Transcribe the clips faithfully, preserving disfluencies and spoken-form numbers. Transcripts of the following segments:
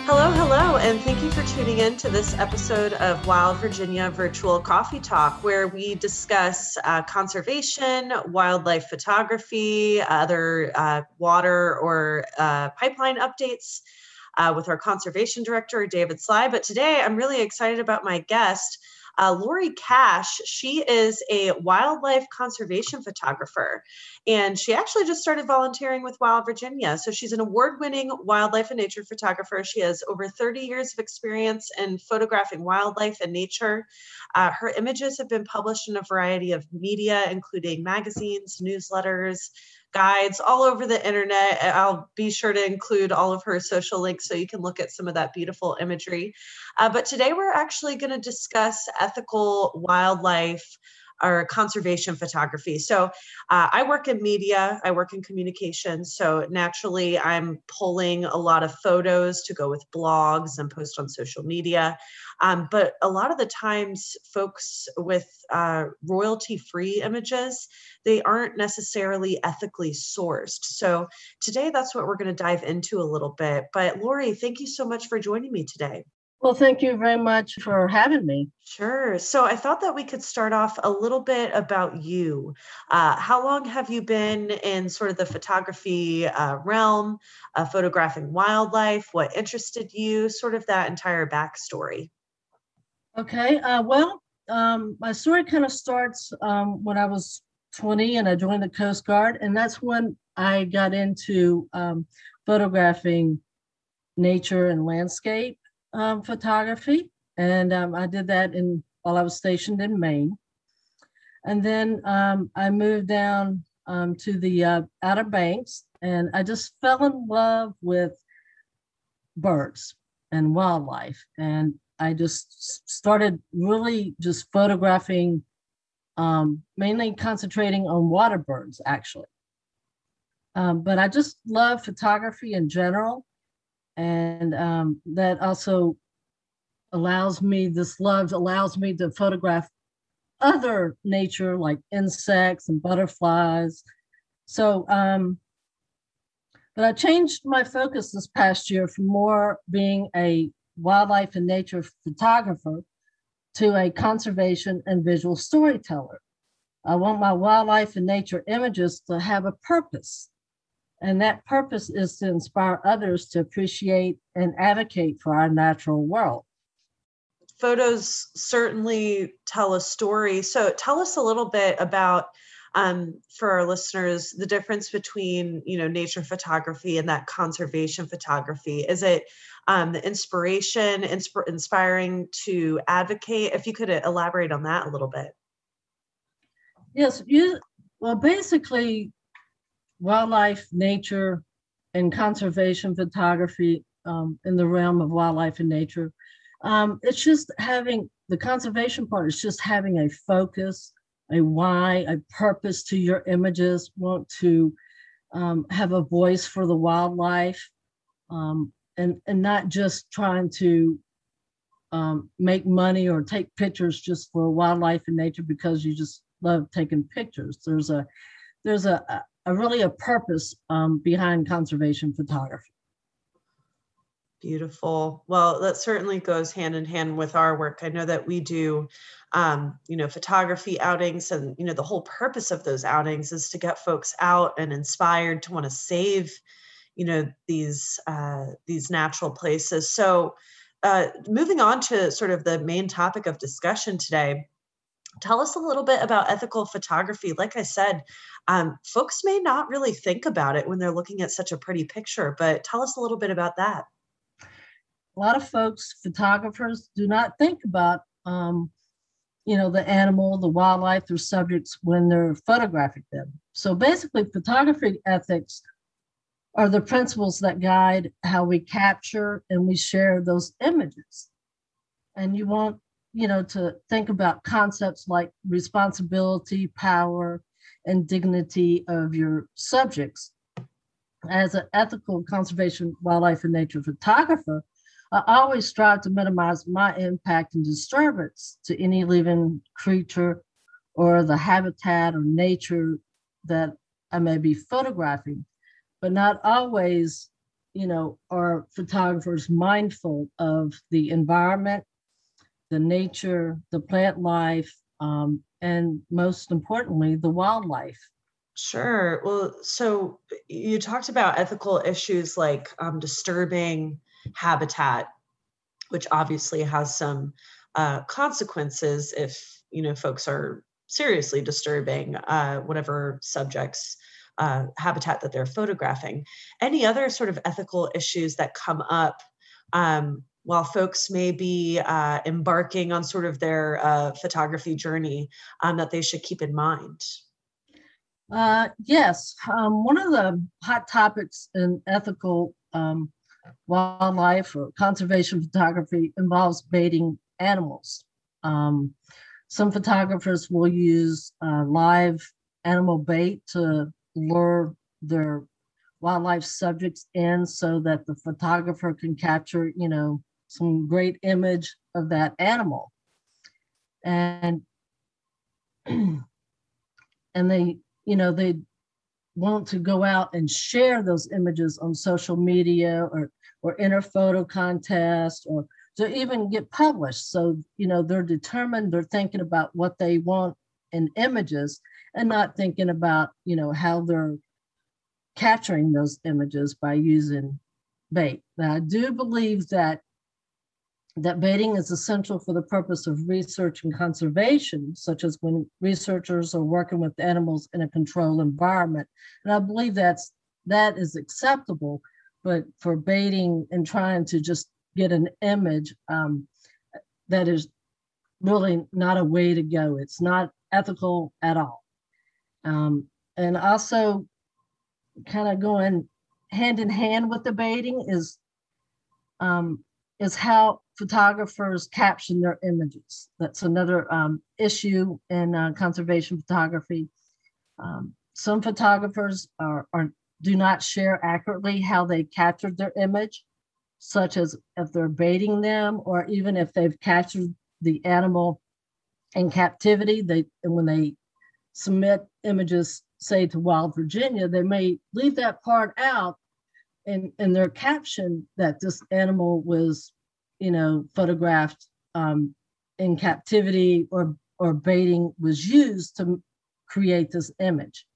Hello, hello, and thank you for tuning in to this episode of Wild Virginia Virtual Coffee Talk, where we discuss uh, conservation, wildlife photography, other uh, water or uh, pipeline updates uh, with our conservation director, David Sly. But today I'm really excited about my guest, Uh, Lori Cash. She is a wildlife conservation photographer, and she actually just started volunteering with Wild Virginia. So she's an award-winning wildlife and nature photographer. She has over thirty years of experience in photographing wildlife and nature. Uh, her images have been published in a variety of media, including magazines, newsletters, guides all over the internet. I'll be sure to include all of her social links so you can look at some of that beautiful imagery. Uh, but today we're actually going to discuss ethical wildlife or conservation photography. So uh, I work in media, I work in communications. So naturally, I'm pulling a lot of photos to go with blogs and post on social media. Um, but a lot of the times, folks with uh, royalty-free images, they aren't necessarily ethically sourced. So today, that's what we're going to dive into a little bit. But Lori, thank you so much for joining me today. Well, thank you very much for having me. Sure. So I thought that we could start off a little bit about you. Uh, how long have you been in sort of the photography uh, realm, uh, photographing wildlife? What interested you? Sort of that entire backstory. Okay. Uh, well, um, my story kind of starts um, when I was twenty and I joined the Coast Guard. And that's when I got into um, photographing nature and landscape um, photography. And um, I did that in while I was stationed in Maine. And then um, I moved down um, to the uh, Outer Banks, and I just fell in love with birds and wildlife. And I just started really just photographing, um, mainly concentrating on water birds, actually. Um, but I just love photography in general. And um, that also allows me, this love allows me to photograph other nature like insects and butterflies. So, um, but I changed my focus this past year from more being a wildlife and nature photographer to a conservation and visual storyteller. I want my wildlife and nature images to have a purpose. And that purpose is to inspire others to appreciate and advocate for our natural world. Photos certainly tell a story. So tell us a little bit about, um, for our listeners, the difference between, you know, nature photography and that conservation photography. Is it um, the inspiration, insp- inspiring to advocate? If you could elaborate on that a little bit. Yes, you, well, basically, wildlife, nature, and conservation photography um, in the realm of wildlife and nature. Um, it's just having the conservation part is just having a focus, a why, a purpose to your images, want to um, have a voice for the wildlife, um, and, and not just trying to um, make money or take pictures just for wildlife and nature because you just love taking pictures. There's a there's a, a a really a purpose um, behind conservation photography. Beautiful. Well, that certainly goes hand in hand with our work. I know that we do, um, you know, photography outings, and, you know, the whole purpose of those outings is to get folks out and inspired to want to save, you know, these, uh, these natural places. So uh, moving on to sort of the main topic of discussion today, tell us a little bit about ethical photography. Like I said, um, folks may not really think about it when they're looking at such a pretty picture, but tell us a little bit about that. A lot of folks, photographers, do not think about, um, you know, the animal, the wildlife, their subjects when they're photographing them. So basically, photography ethics are the principles that guide how we capture and we share those images. And you want, you know, to think about concepts like responsibility, power, and dignity of your subjects. As an ethical conservation, wildlife, and nature photographer, I always strive to minimize my impact and disturbance to any living creature or the habitat or nature that I may be photographing, but not always you know, are photographers mindful of the environment, the nature, the plant life, um, and most importantly, the wildlife? Sure. Well, so you talked about ethical issues like um, disturbing habitat, which obviously has some uh, consequences if you know folks are seriously disturbing uh, whatever subjects uh, habitat that they're photographing. Any other sort of ethical issues that come up um, while folks may be uh, embarking on sort of their uh, photography journey um, that they should keep in mind? Uh, yes, um, one of the hot topics in ethical um, wildlife or conservation photography involves baiting animals. Um, some photographers will use uh, live animal bait to lure their wildlife subjects in so that the photographer can capture, you know, some great image of that animal. And and they, you know, they want to go out and share those images on social media or or enter photo contest or to even get published. So, you know, they're determined, they're thinking about what they want in images and not thinking about, you know, how they're capturing those images by using bait. Now, I do believe that that baiting is essential for the purpose of research and conservation, such as when researchers are working with animals in a controlled environment. And I believe that's that is acceptable, but for baiting and trying to just get an image, um, that is really not a way to go. It's not ethical at all. Um, and also, kind of going hand in hand with the baiting is um, is how photographers caption their images. That's another um, issue in uh, conservation photography. Um, some photographers are, are do not share accurately how they captured their image, such as if they're baiting them or even if they've captured the animal in captivity. They and when they submit images, say to Wild Virginia, they may leave that part out in, in their caption that this animal was, you know, photographed um, in captivity or or baiting was used to create this image.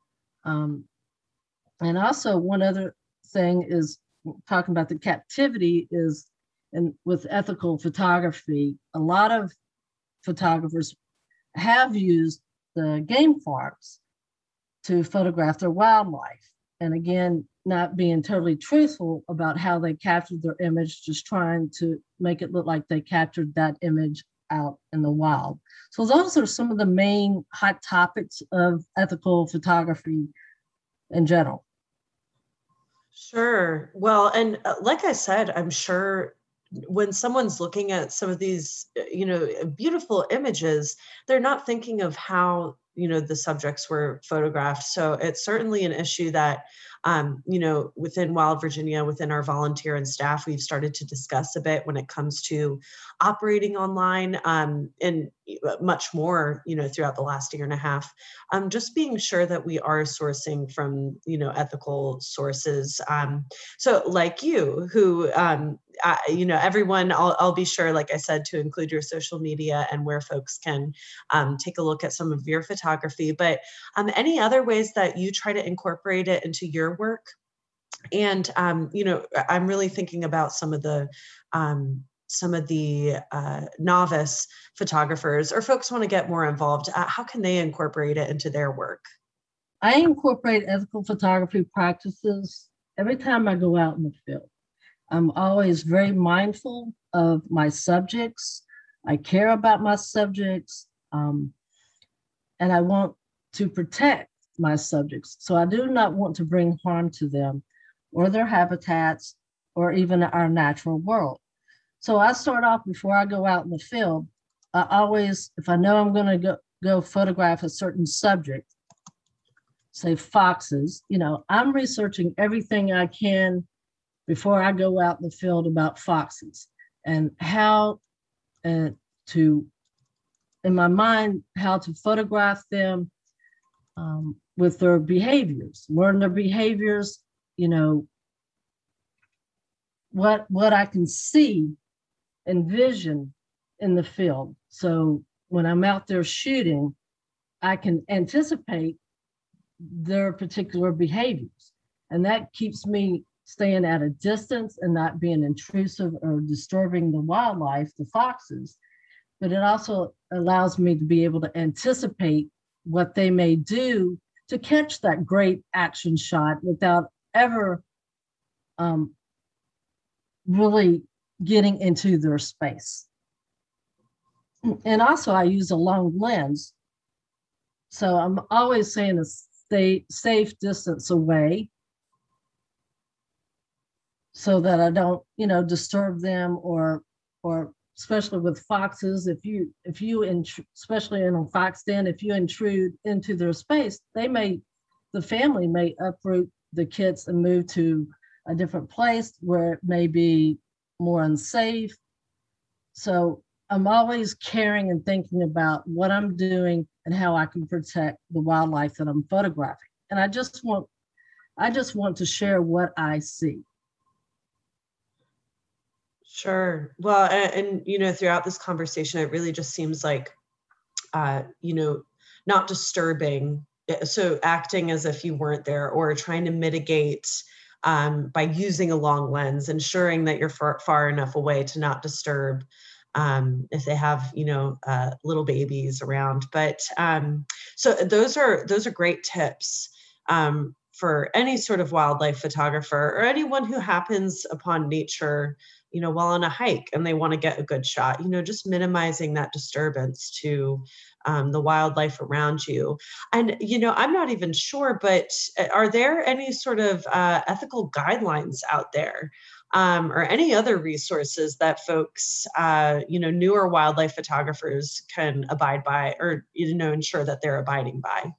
Um, and also one other thing is talking about the captivity is, and with ethical photography, a lot of photographers have used the game farms to photograph their wildlife. And again, not being totally truthful about how they captured their image, just trying to make it look like they captured that image out in the wild. So those are some of the main hot topics of ethical photography in general. Sure. Well, and uh, like I said, I'm sure when someone's looking at some of these, uh, you know, beautiful images, they're not thinking of how, you know, the subjects were photographed. So it's certainly an issue that, um, you know, within Wild Virginia, within our volunteer and staff, we've started to discuss a bit when it comes to operating online um, and much more, you know, throughout the last year and a half. Um, just being sure that we are sourcing from, you know, ethical sources. Um, so like you, who, um, I, you know, everyone, I'll, I'll be sure, like I said, to include your social media and where folks can um, take a look at some of your photography. But um, any other ways that you try to incorporate it into your work? And, um, you know, I'm really thinking about some of the um, some of the uh, novice photographers or folks want to get more involved. Uh, how can they incorporate it into their work? I incorporate ethical photography practices every time I go out in the field. I'm always very mindful of my subjects. I care about my subjects, um, and I want to protect my subjects. So I do not want to bring harm to them or their habitats or even our natural world. So I start off before I go out in the field. I always, if I know I'm going to go, go photograph a certain subject, say foxes, you know, I'm researching everything I can before I go out in the field about foxes and how uh, to, in my mind, how to photograph them um, with their behaviors, learn their behaviors, you know, what what I can see and vision in the field. So when I'm out there shooting, I can anticipate their particular behaviors. And that keeps me staying at a distance and not being intrusive or disturbing the wildlife, the foxes. But it also allows me to be able to anticipate what they may do to catch that great action shot without ever um, really getting into their space. And also I use a long lens. So I'm always saying to stay safe distance away so that I don't, you know, disturb them, or, or especially with foxes, if you, if you, intr- especially in a fox den, if you intrude into their space, they may, the family may uproot the kits and move to a different place where it may be more unsafe. So I'm always caring and thinking about what I'm doing and how I can protect the wildlife that I'm photographing. And I just want, I just want to share what I see. Sure. Well, and, and you know, throughout this conversation, it really just seems like, uh, you know, not disturbing. So acting as if you weren't there, or trying to mitigate um, by using a long lens, ensuring that you're far, far enough away to not disturb um, if they have, you know, uh, little babies around. But um, so those are those are great tips um, for any sort of wildlife photographer or anyone who happens upon nature, you know, while on a hike and they want to get a good shot. You know, just minimizing that disturbance to um, the wildlife around you. And, you know, I'm not even sure, but are there any sort of uh, ethical guidelines out there um, or any other resources that folks, uh, you know, newer wildlife photographers can abide by, or, you know, ensure that they're abiding by?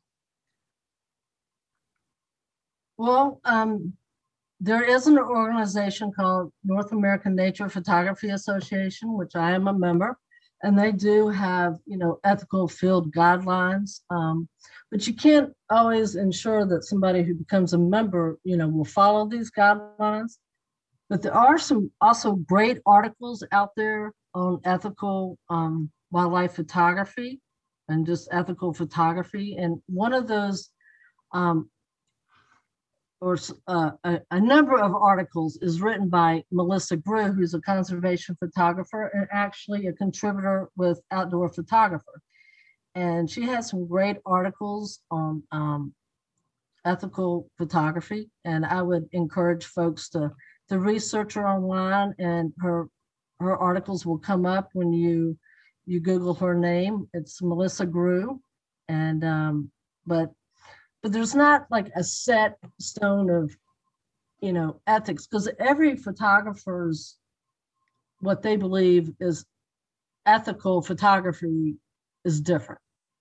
Well, um, there is an organization called North American Nature Photography Association, which I am a member, and they do have, you know, ethical field guidelines. Um, but you can't always ensure that somebody who becomes a member, you know, will follow these guidelines. But there are some also great articles out there on ethical um, wildlife photography and just ethical photography. And one of those um, or uh, a, a number of articles is written by Melissa Grew, who's a conservation photographer and actually a contributor with Outdoor Photographer. And she has some great articles on um, ethical photography. And I would encourage folks to, to research her online, and her, her articles will come up when you, you Google her name. It's Melissa Grew. And, um, but But there's not like a set stone of, you know, ethics, because every photographer's, what they believe is ethical photography is different.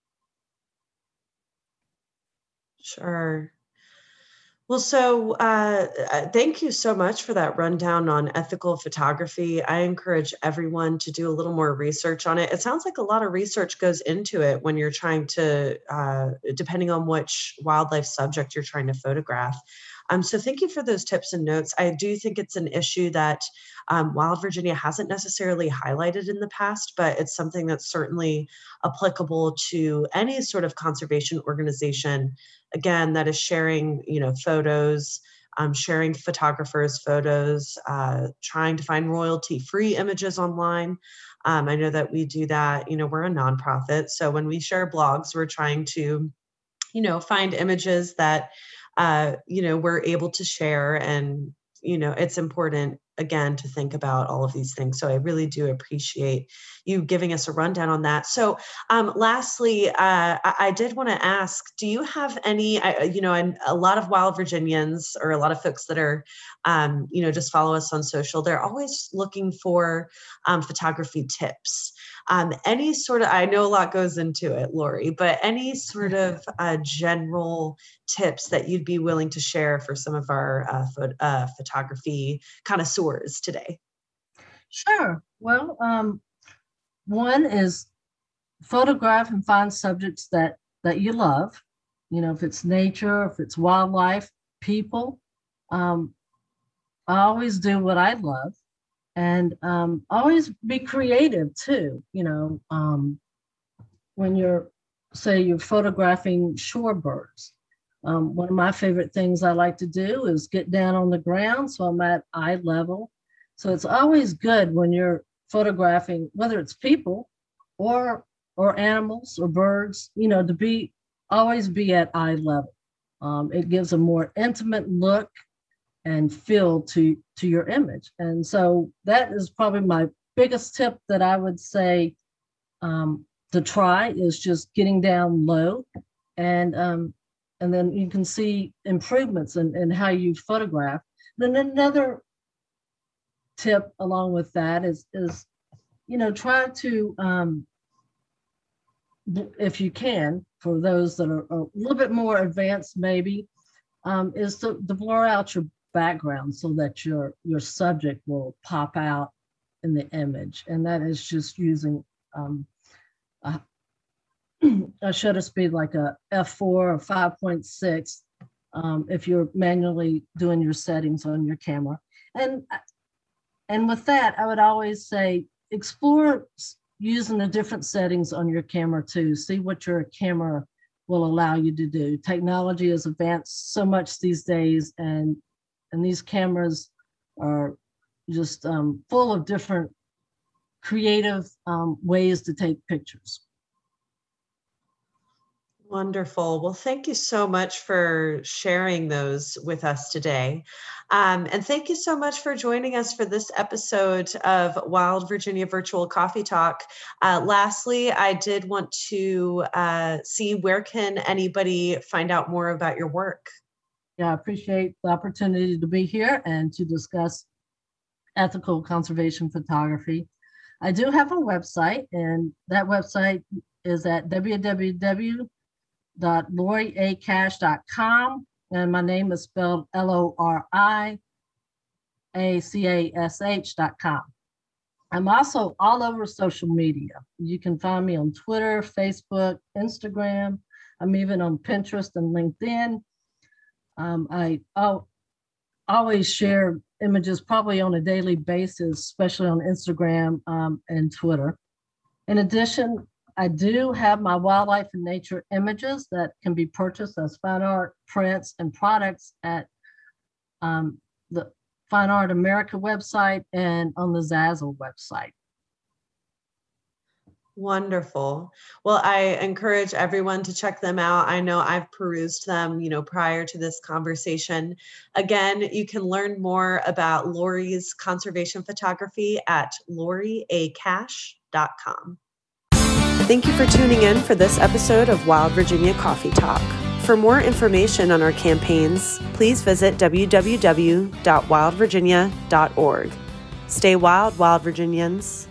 Sure. Well, so uh, uh, thank you so much for that rundown on ethical photography. I encourage everyone to do a little more research on it. It sounds like a lot of research goes into it when you're trying to, uh, depending on which wildlife subject you're trying to photograph. Um, so thank you for those tips and notes. I do think it's an issue that um, Wild Virginia hasn't necessarily highlighted in the past, but it's something that's certainly applicable to any sort of conservation organization, again, that is sharing, you know, photos, um, sharing photographers' photos, uh, trying to find royalty-free images online. Um, I know that we do that. You know, we're a nonprofit, so when we share blogs, we're trying to, you know, find images that, uh, you know, we're able to share. And, you know, it's important, again, to think about all of these things. So I really do appreciate you giving us a rundown on that. So um, lastly, uh, I, I did want to ask, do you have any, I, you know, and a lot of Wild Virginians, or a lot of folks that are, um, you know, just follow us on social, they're always looking for um, photography tips. Um, any sort of, I know a lot goes into it, Lori, but any sort of uh, general tips that you'd be willing to share for some of our uh, pho- uh, photography connoisseurs today? Sure. Well, um, one is photograph and find subjects that that you love. You know, if it's nature, if it's wildlife, people. Um, I always do what I love, and um, always be creative too. You know, um, when you're, say, you're photographing shorebirds. Um, one of my favorite things I like to do is get down on the ground, so I'm at eye level. So it's always good when you're photographing, whether it's people or or animals or birds, you know, to be always be at eye level. Um, it gives a more intimate look and feel to to your image. And so that is probably my biggest tip that I would say um, to try is just getting down low, and um, and then you can see improvements in, in how you photograph. Then another tip along with that is is you know, try to um, if you can, for those that are a little bit more advanced maybe, um, is to, to blur out your background so that your your subject will pop out in the image. And that is just using um, a, a shutter speed like a f four or five point six um, if you're manually doing your settings on your camera. And and with that, I would always say explore using the different settings on your camera too. See what your camera will allow you to do. Technology has advanced so much these days, and and these cameras are just um, full of different creative um, ways to take pictures. Wonderful. Well, thank you so much for sharing those with us today. Um, and thank you so much for joining us for this episode of Wild Virginia Virtual Coffee Talk. Uh, lastly, I did want to uh, see, where can anybody find out more about your work? Yeah, I appreciate the opportunity to be here and to discuss ethical conservation photography. I do have a website, and that website is at w w w dot lori a cash dot com, and my name is spelled L O R I A C A S H dot com. I'm also all over social media. You can find me on Twitter, Facebook, Instagram. I'm even on Pinterest and LinkedIn. Um, I I'll always share images probably on a daily basis, especially on Instagram um, and Twitter. In addition, I do have my wildlife and nature images that can be purchased as fine art prints and products at um, the Fine Art America website and on the Zazzle website. Wonderful. Well, I encourage everyone to check them out. I know I've perused them, you know, prior to this conversation. Again, you can learn more about Lori's conservation photography at lori a cash dot com. Thank you for tuning in for this episode of Wild Virginia Coffee Talk. For more information on our campaigns, please visit w w w dot wild virginia dot org. Stay wild, Wild Virginians.